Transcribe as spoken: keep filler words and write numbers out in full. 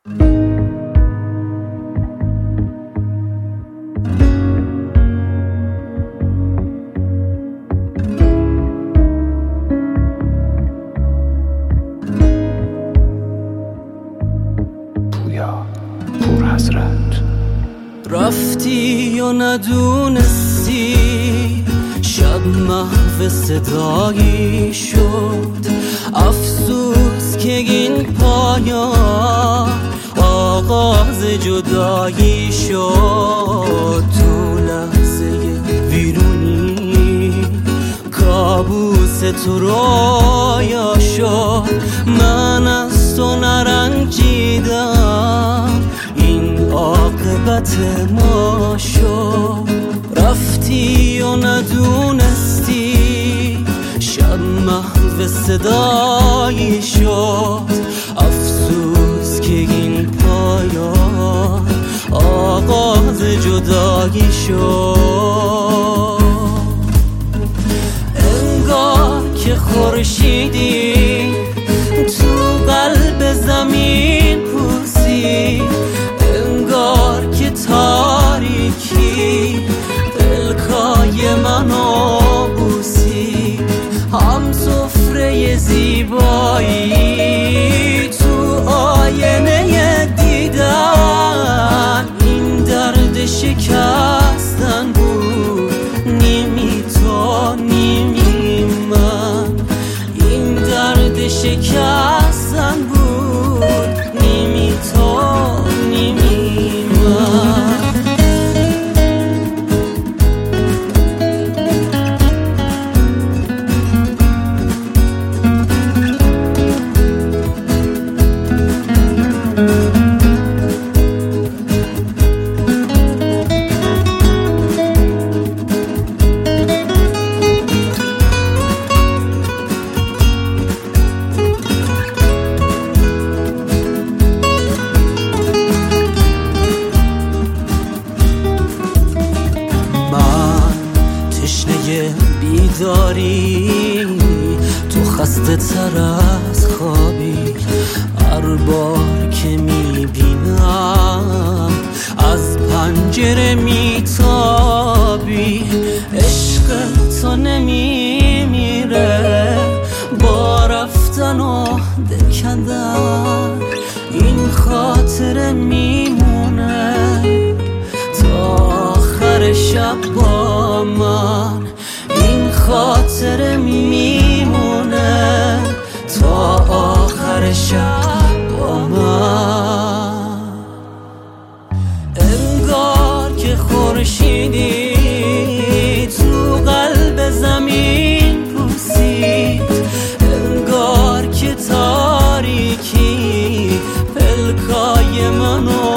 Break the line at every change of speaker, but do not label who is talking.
رفتی و ندونستی شب محو صدایی شد. افسوس که این پایان آغاز جدایی شد. تو لحظه ویرونی کابوس تو رویا شد. من از تو نرنجیدم این عاقبت ما شد. رفتی و ندونستی شب محو صدایی شد. افسوس که این پایان آغاز جدایی شد. انگار که خورشیدی تو قلب زمین پوسی. انگار که تاریکی پلکای منو بوسی. هم سفره زیبایی تو آینه دیدن. این درد شکستن بود نیمی تو نیمی من. این درد شکستن بود نیمی تو نیمی من. بیداری تو خسته تر از خوابی. هر بار که میبینم از پنجره میتابی. عشق تو نمیمیره با رفتن و دکندن. این خاطره میمونه تا آخر شب با من. این خاطره میمونه تا آخر شب با من. انگار که خورشیدی تو قلب زمین پوسید. انگار که تاریکی پلکای منو